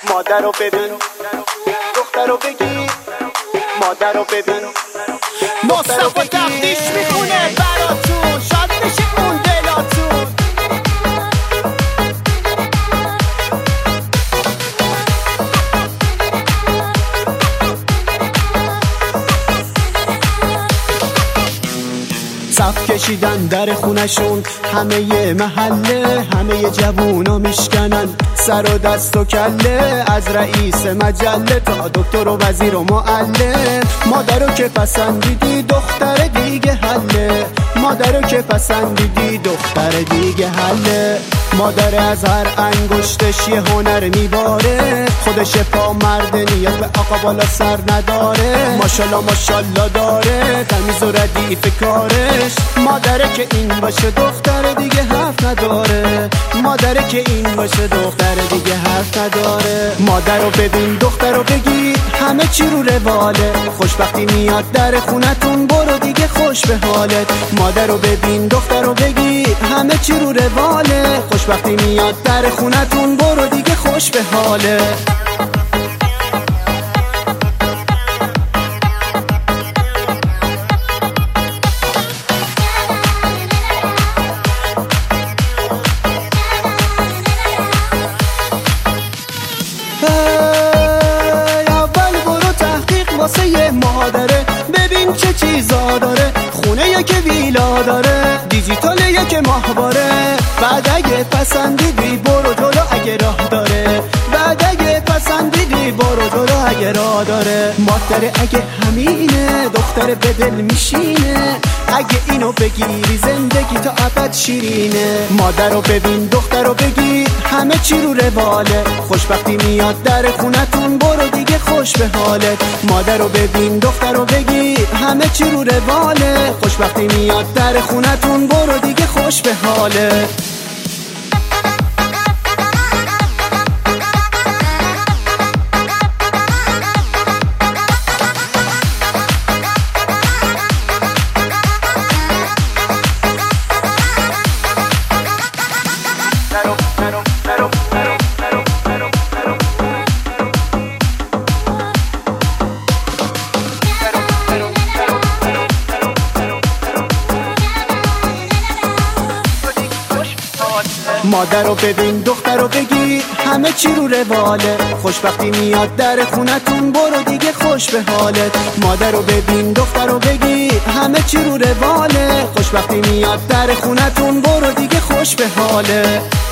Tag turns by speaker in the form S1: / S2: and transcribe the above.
S1: مادر رو ببین، دختر رو بگی، مادر رو ببین،
S2: مصطفی تفتیش میخونه براتون، شاد بشه اون دلاتون.
S3: صف کشیدن در خونشون همه محله، همه جوونا میشکنن سر و دست و کله، از رئیس مجله تا دکتر و وزیر و معلم. مادرو که پسندیدی دختر دیگه حله، مادرو که پسندیدی دختر دیگه حله. مادر از هر انگشتش یه هنر میباره، خودش پا مرد نیاز به آقا بالا سر نداره. ماشالله ماشالله داره تمیز و ردیف کارش، مادره که این باشه دختر دیگه حرف نداره، مادره که این باشه دختر دیگه حرف نداره. مادر رو ببین دختر رو بگی همه چی رو رواله، خوشبختی میاد در خونتون برو دیگه خوش به حالت. مادر رو ببین دختر رو بگی همه چی رو رواله، خوشبختی میاد در خونتون برو دیگه خوش به حالت. واسه یه مادره ببین چه چیزا داره، خونه یکی ویلا داره، دیجیتال یک ماهواره. بعد اگه پسندیدی برو جلو اگه راه داره، بعد اگه پسندیدی برو جلو اگه راه داره. مادر اگه همینه دختر به دل میشینه، اگه اینو بگیری زندگی تا ابد شیرینه. مادر رو ببین دختر رو بگی همه چی رو رواله، خوشبختی میاد در خونتون برو دیگه خوش به حالت. مادر رو ببین دختر رو بگی همه چی رو رواله، خوشبختی میاد در خونتون برو دیگه خوش به حالت. مادر رو ببین دختر رو بگی همه چی رو رواله، خوشبختی میاد در خونتون برو دیگه خوش به حالت. مادر رو ببین دختر رو بگی همه چی رو رواله، خوشبختی میاد در خونتون برو دیگه خوش به حالت.